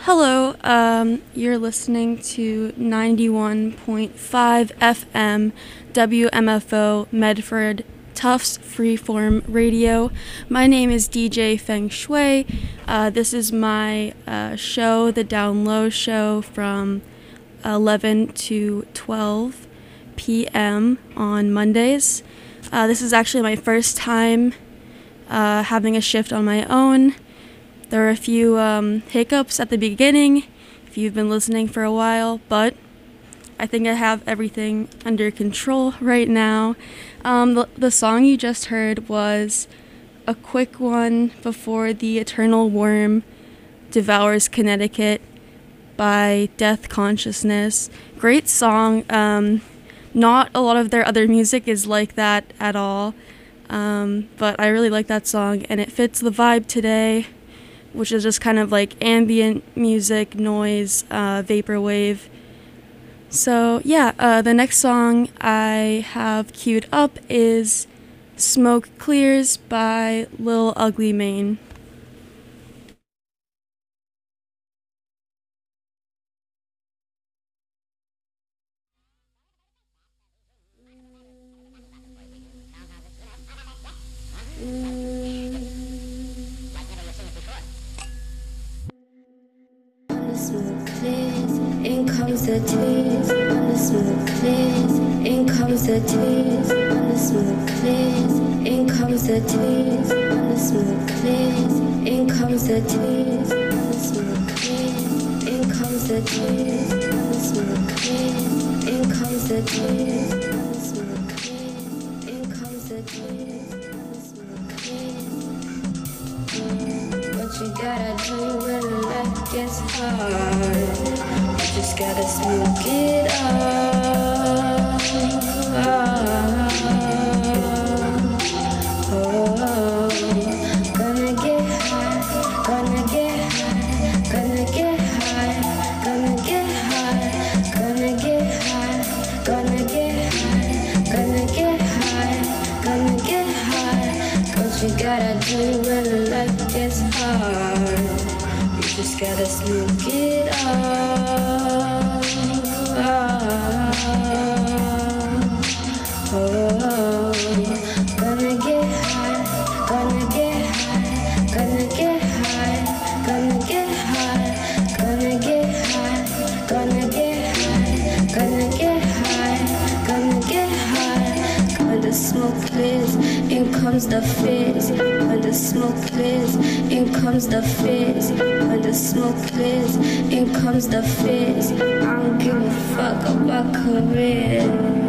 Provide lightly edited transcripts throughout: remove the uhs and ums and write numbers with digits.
Hello, you're listening to 91.5 FM WMFO Medford Tufts Freeform Radio. My name is DJ Feng Shui. This is my show, the Down Low Show, from 11 to 12 p.m. on Mondays. This is actually my first time having a shift on my own. There are a few hiccups at the beginning, if you've been listening for a while, but I think I have everything under control right now. The song you just heard was a quick one before the Eternal Worm Devours Connecticut by Death Consciousness. Great song. Not a lot of their other music is like that at all, but I really like that song, and it fits the vibe today, which is just kind of like ambient music, noise, vaporwave. So yeah, the next song I have queued up is Smoke Clears by Lil Ugly Mane. Smoke clears, in comes the tears. When the smoke clears, in comes the tears. When the smoke clears, in comes the tears. When the smoke clears, in comes the tears. When the smoke clears, in comes the tears. When the smoke clears, in comes the tears. When the smoke clears, in comes the tears. When the smoke clears. What you gotta do when life gets hard? You just gotta smoke it up. Oh, gonna get high, gonna get high, gonna get high, gonna get high, gonna get high, gonna get high, gonna get high, gonna get high. What you gotta do when life gets hard? You just gotta smoke it up. Oh, gonna get high, gonna get high, gonna get high, gonna get high, gonna get high, gonna get high, gonna get high, gonna get high. When the smoke clears, in comes the fizz. When the smoke clears, in comes the fizz. When the smoke clears, in comes the fizz. I don't give a fuck about career.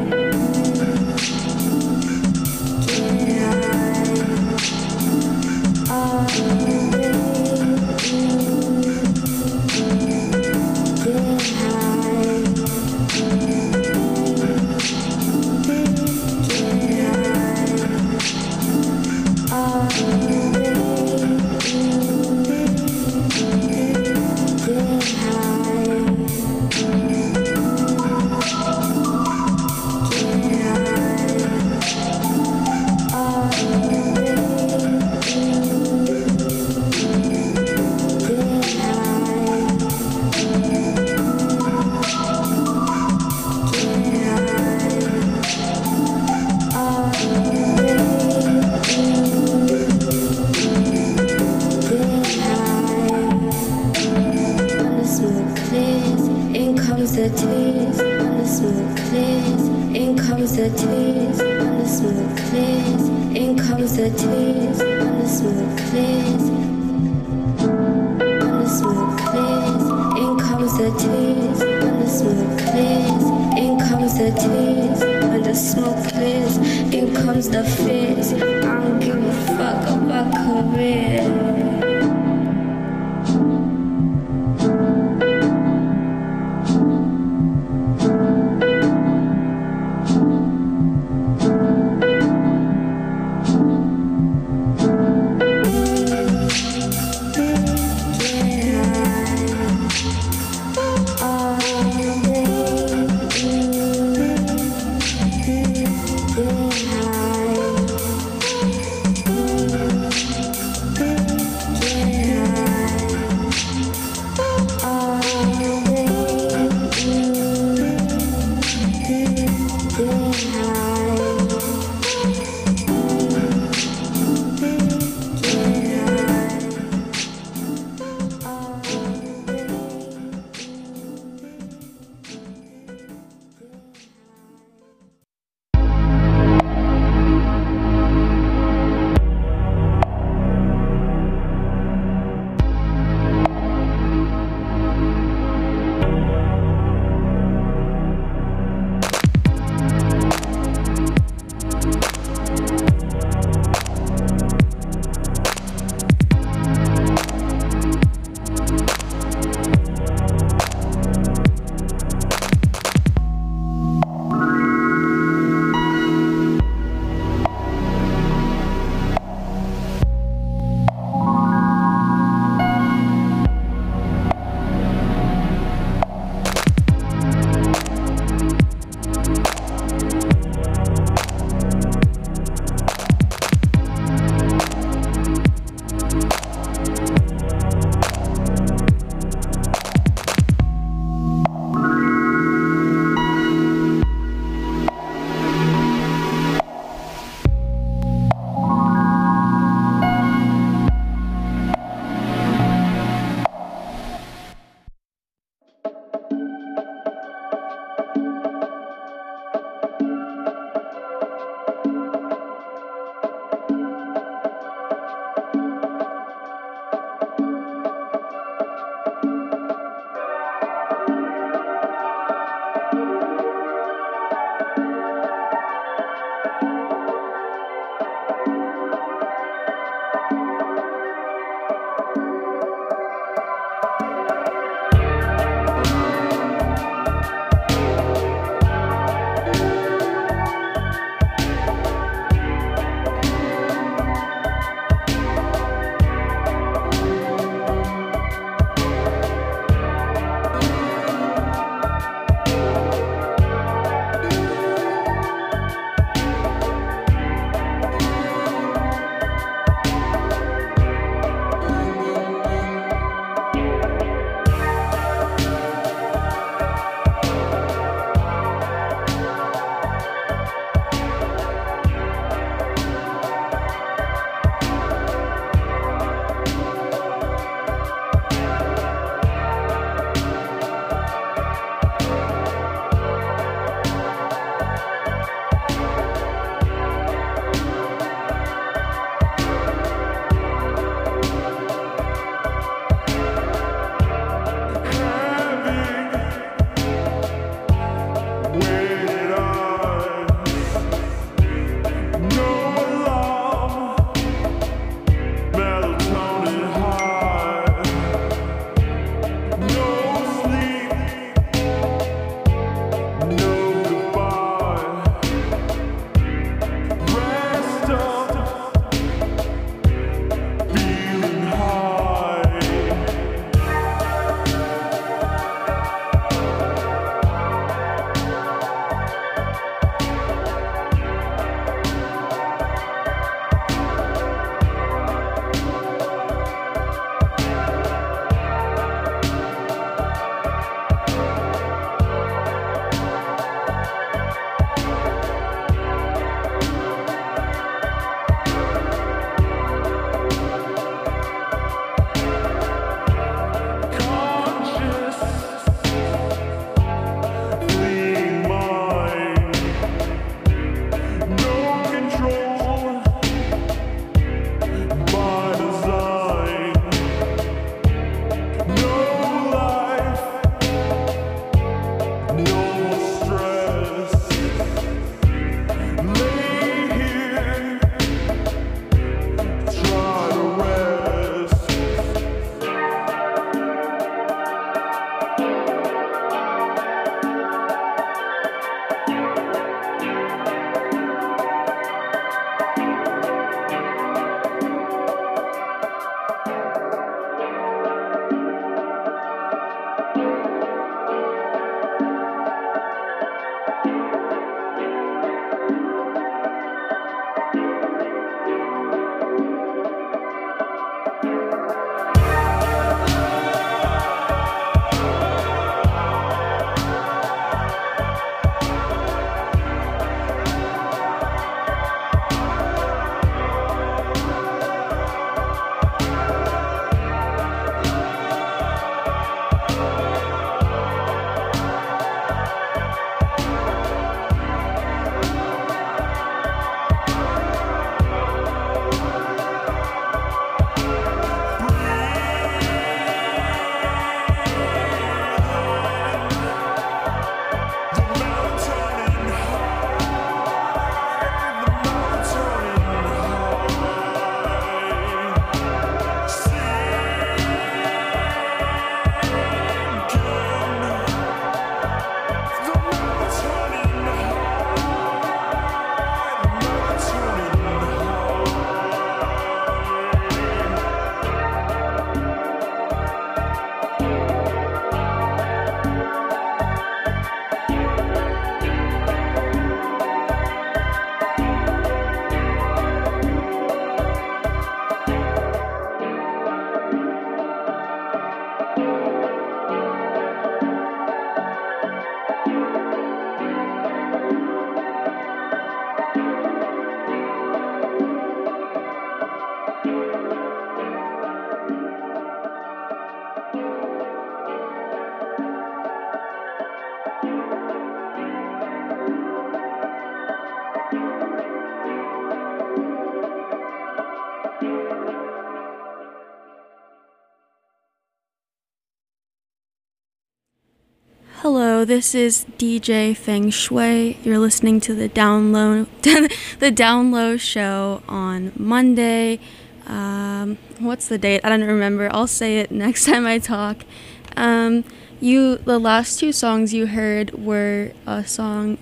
So this is DJ Feng Shui. You're listening to the Down Low, the Down Low show on Monday. What's the date? I don't remember. I'll say it next time I talk. The last two songs you heard were a song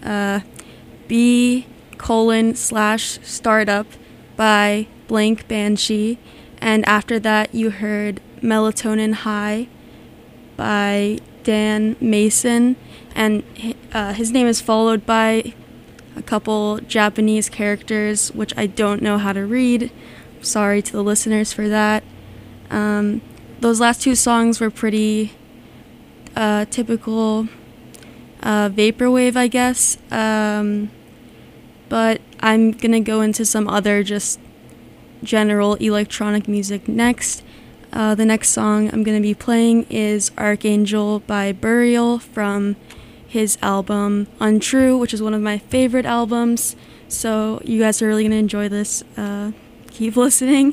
B:/Startup by Blank Banshee, and after that you heard Melatonin High by Dan Mason, and his name is followed by a couple Japanese characters which I don't know how to read. Sorry to the listeners for that. Those last two songs were pretty typical vaporwave, I guess, but I'm gonna go into some other just general electronic music next. The next song I'm gonna be playing is Archangel by Burial from his album Untrue, which is one of my favorite albums, so you guys are really gonna enjoy this. Keep listening.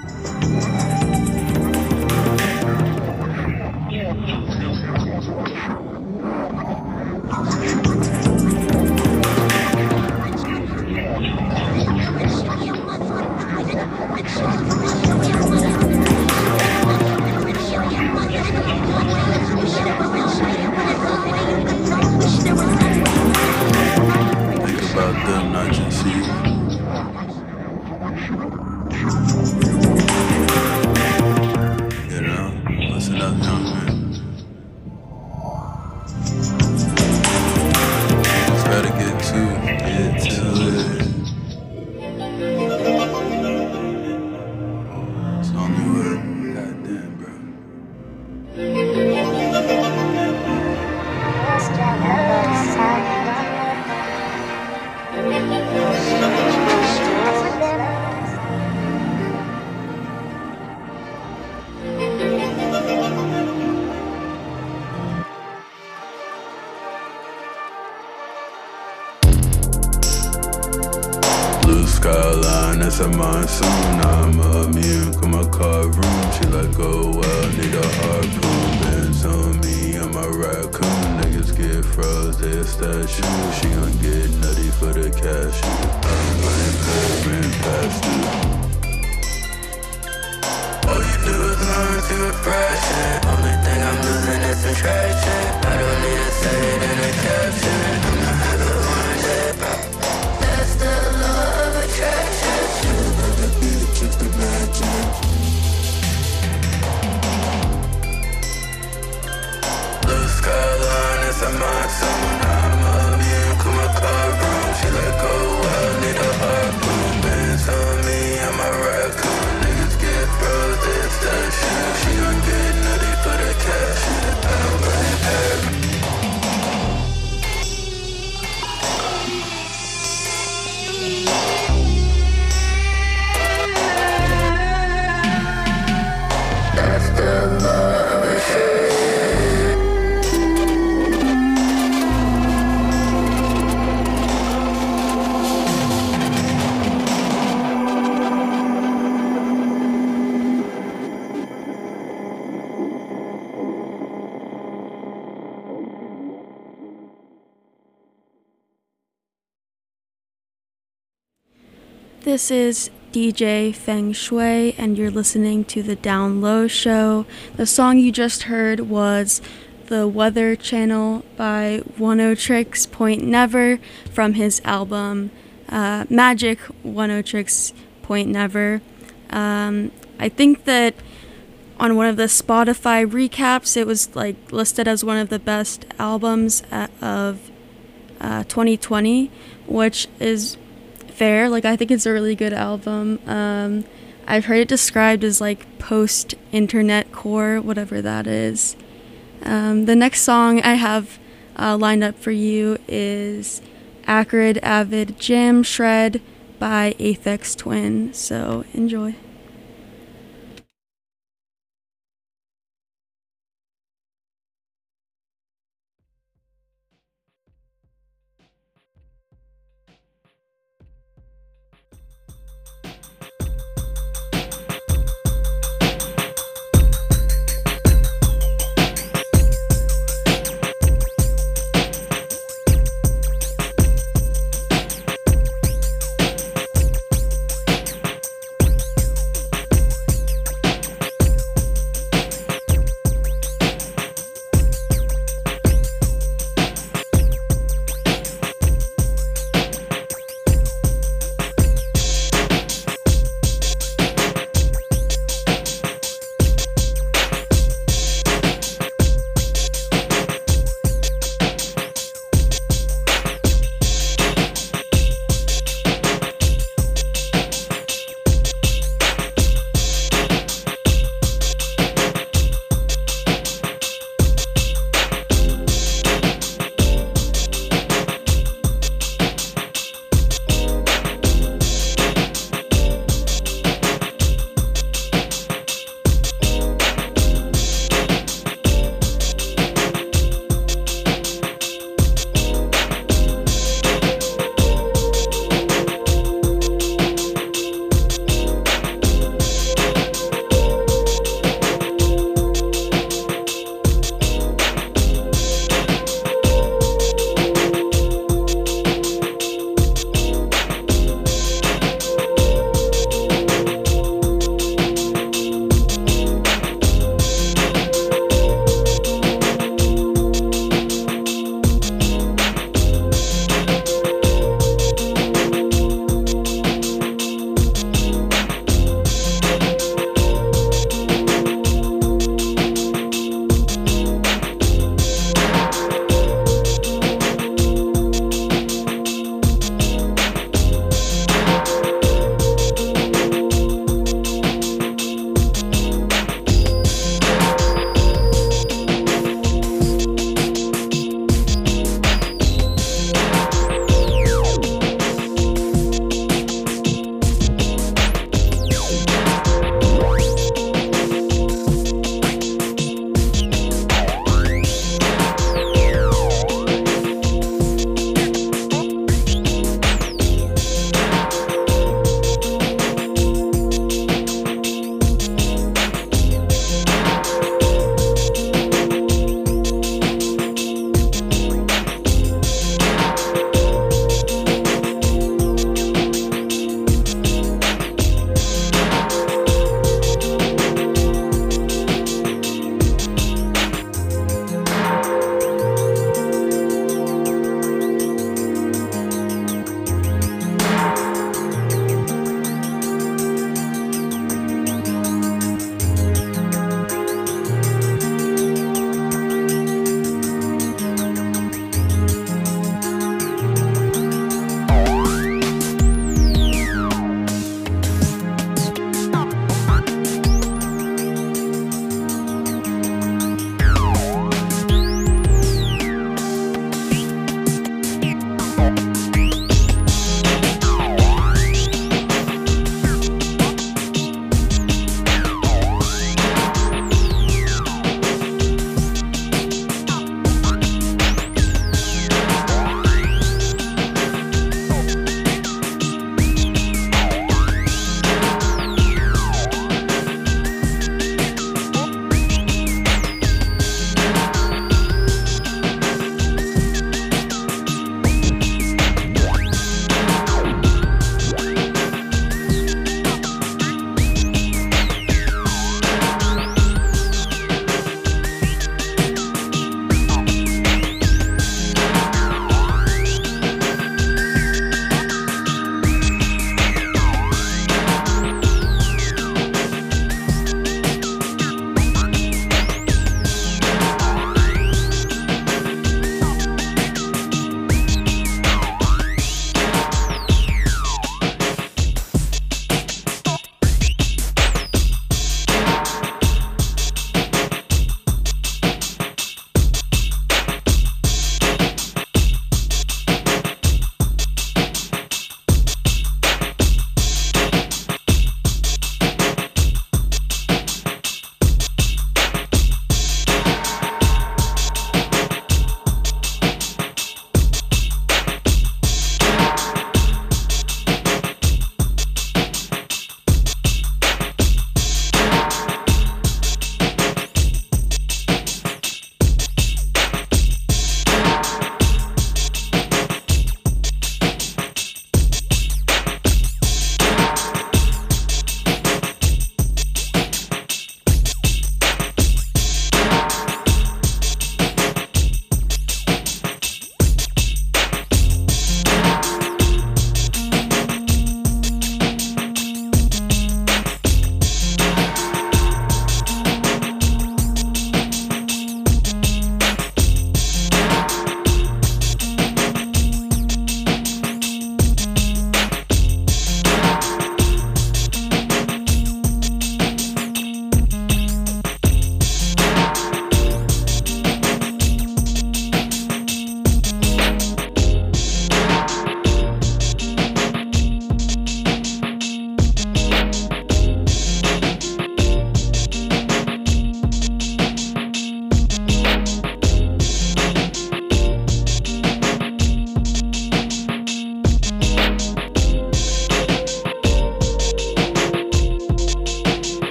Skyline, it's a monsoon. I'm immune, call my car room. She like, oh well, need a harpoon. Bands on me, I'm a raccoon. Niggas get froze, they stash you. She gon' get nutty for the cash. I'm running past, ran past you. All you do is learn to impression. Only thing I'm losing is attraction. I don't need to say it in a caption. I'm not having one day back. That's the law of attraction. That bitch is the magic. Blue skyline, it's a monsoon. I'm immune, call my car room. She like, oh well, need a harpoon. Bands on me, I'm a raccoon. Niggas get froze, it's that shit. She gon' get nutty for the cash. I'm running past. This is DJ Feng Shui, and you're listening to the Down Low Show. The song you just heard was The Weather Channel by Oneohtrix Point Never from his album Magic Oneohtrix Point Never. I think that on one of the Spotify recaps, it was like listed as one of the best albums of 2020, which is fair. Like, I think it's a really good album. I've heard it described as like post-internet core, whatever that is. The next song I have lined up for you is Acrid Avid Jam Shred by Aphex Twin, so enjoy.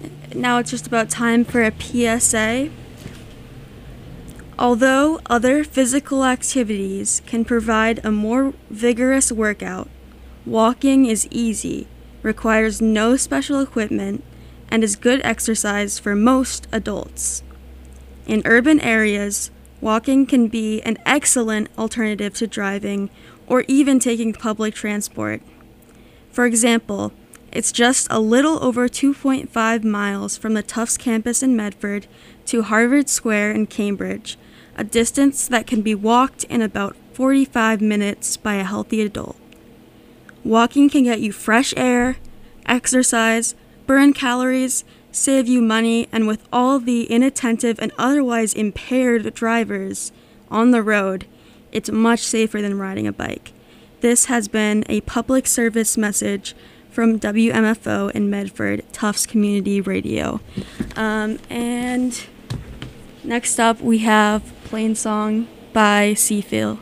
Now it's just about time for a PSA. Although other physical activities can provide a more vigorous workout, walking is easy, requires no special equipment, and is good exercise for most adults. In urban areas, walking can be an excellent alternative to driving or even taking public transport. For example, it's just a little over 2.5 miles from the Tufts campus in Medford to Harvard Square in Cambridge, a distance that can be walked in about 45 minutes by a healthy adult. Walking can get you fresh air, exercise, burn calories, save you money, and with all the inattentive and otherwise impaired drivers on the road, it's much safer than riding a bike. This has been a public service message from WMFO in Medford, Tufts Community Radio. And next up, we have Plain Song by Seafield.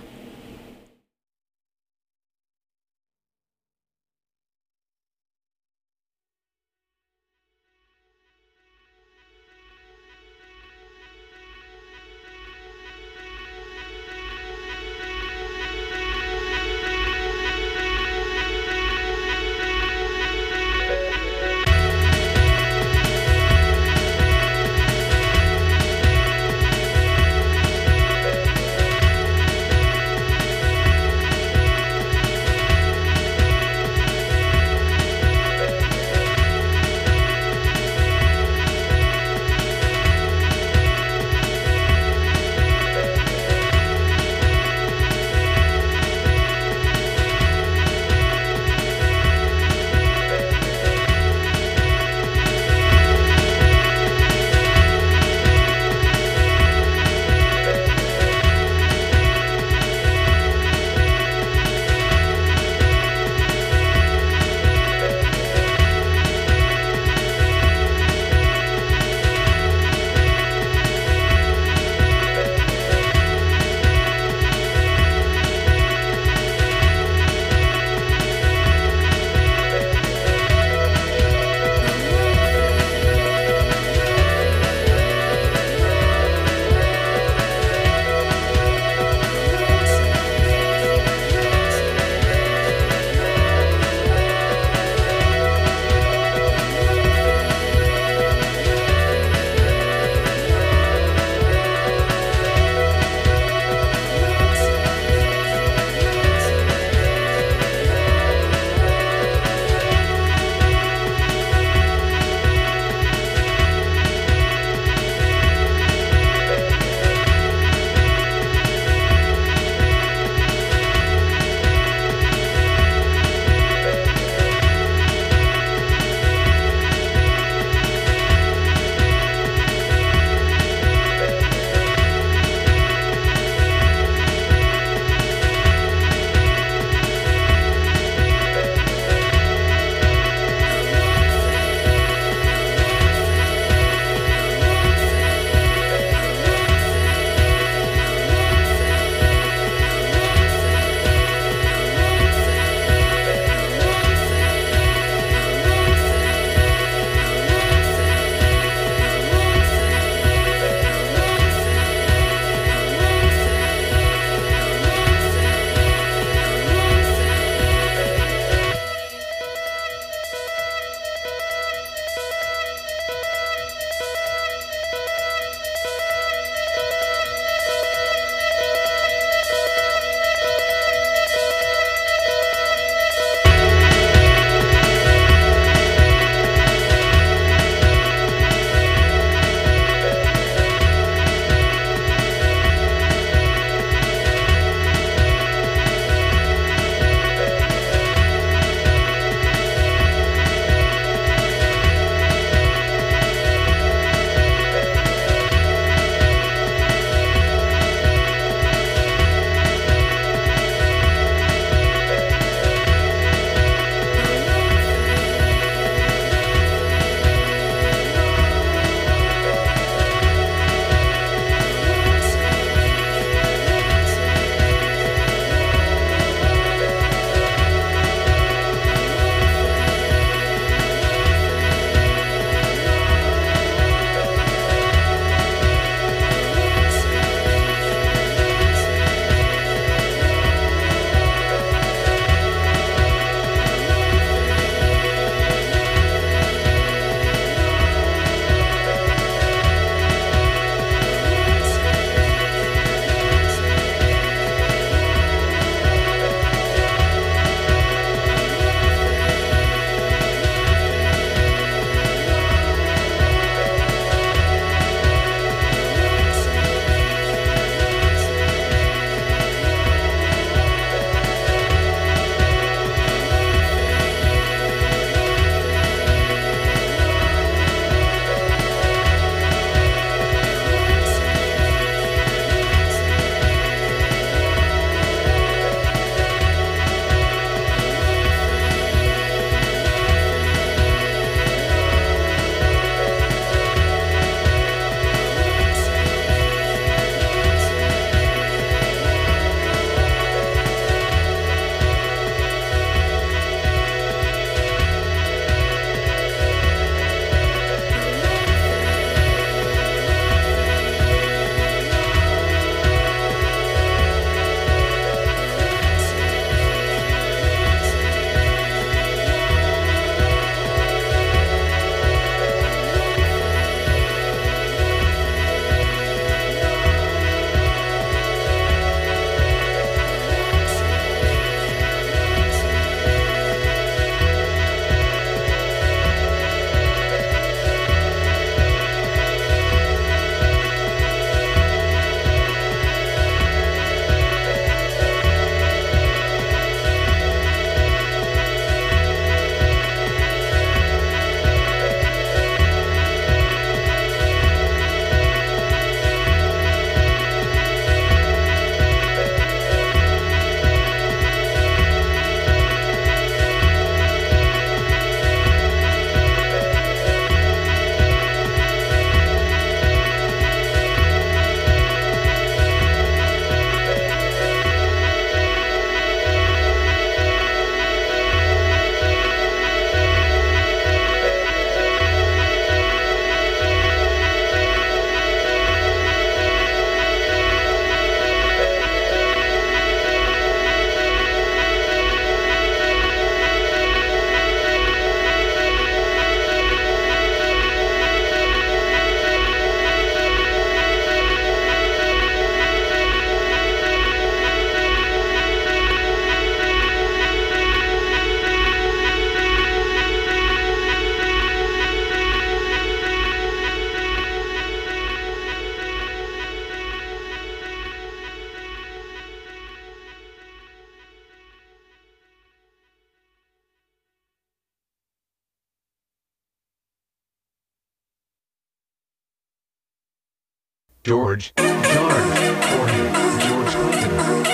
George, Jorge, George Clinton.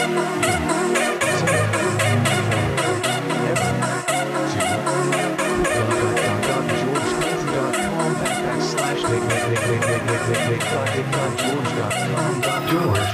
George.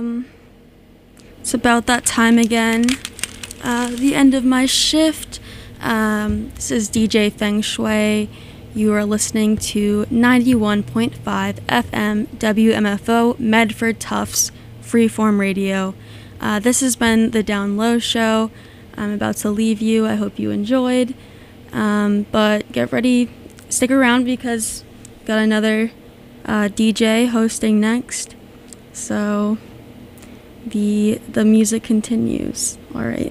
It's about that time again. The end of my shift. This is DJ Feng Shui. You are listening to 91.5 FM WMFO Medford Tufts Freeform Radio. This has been the Down Low Show. I'm about to leave you. I hope you enjoyed. But get ready, stick around because got another DJ hosting next. So the music continues. All right.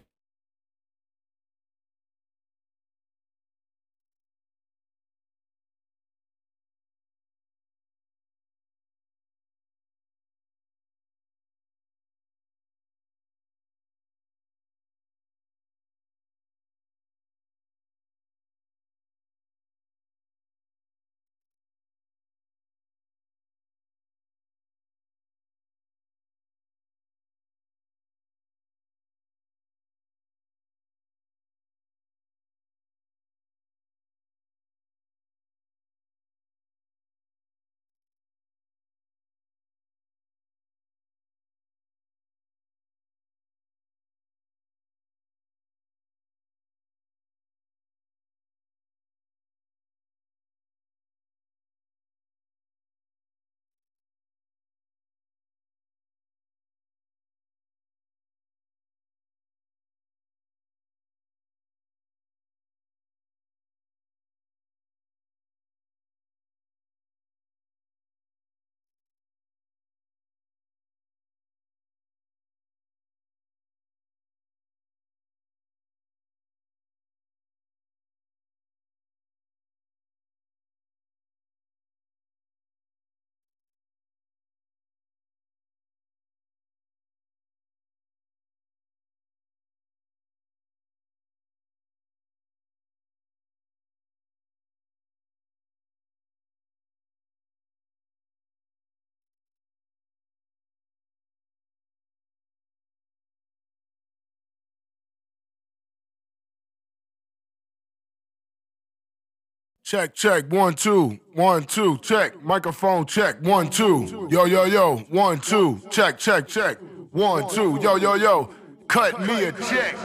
Check, check, 1, 2, 1, 2, check. Microphone check, 1, 2. Yo, yo, yo, 1, 2, check, check, check. 1, 2, yo, yo, yo. Cut me a check.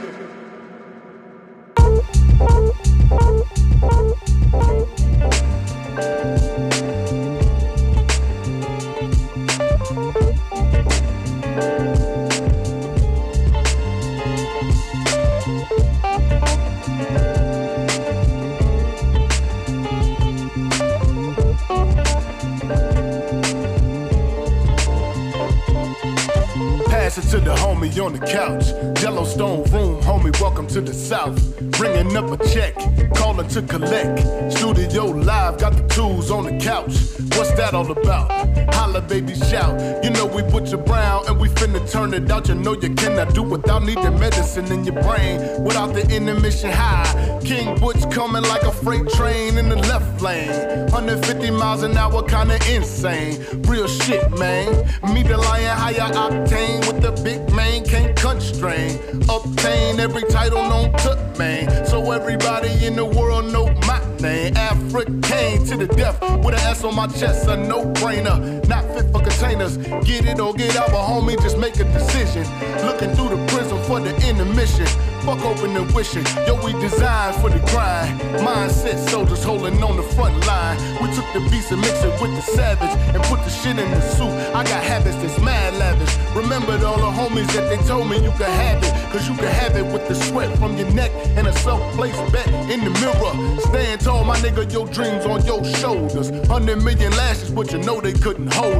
Pass it to the homie on the couch. Yellowstone room, homie, welcome to the South. Bringing up a check, calling to collect. Studio live, got the tools on the couch. What's that all about? Holla, baby, shout. You know we Butcher Brown and we finna turn it out. You know you cannot do without needing medicine in your brain. Without the intermission high. King Butch coming like a freight train in the left lane. 150 miles an hour, kinda insane. Real shit, man. Me the lion, higher octane with the big man, can't constrain. Obtain every title known to man. So everybody in the world know my name. African to the death with an S on my chest, a no-brainer. Not fit for containers. Get it or get out, but homie, just make a decision. Looking through the prism for the intermission. Fuck open and wishing. Yo, we designed for the grind. Mindset soldiers holding on the front line. We took the beats and mixed it with the savage and put the shit in the suit. I got habits that's mad lavish. Remembered all the homies that they told me you could have it. Cause you could have it with the sweat from your neck and a self-placed bet in the mirror. Stand tall, my nigga, your dreams on your shoulders. 100 million lashes, but you know they couldn't hold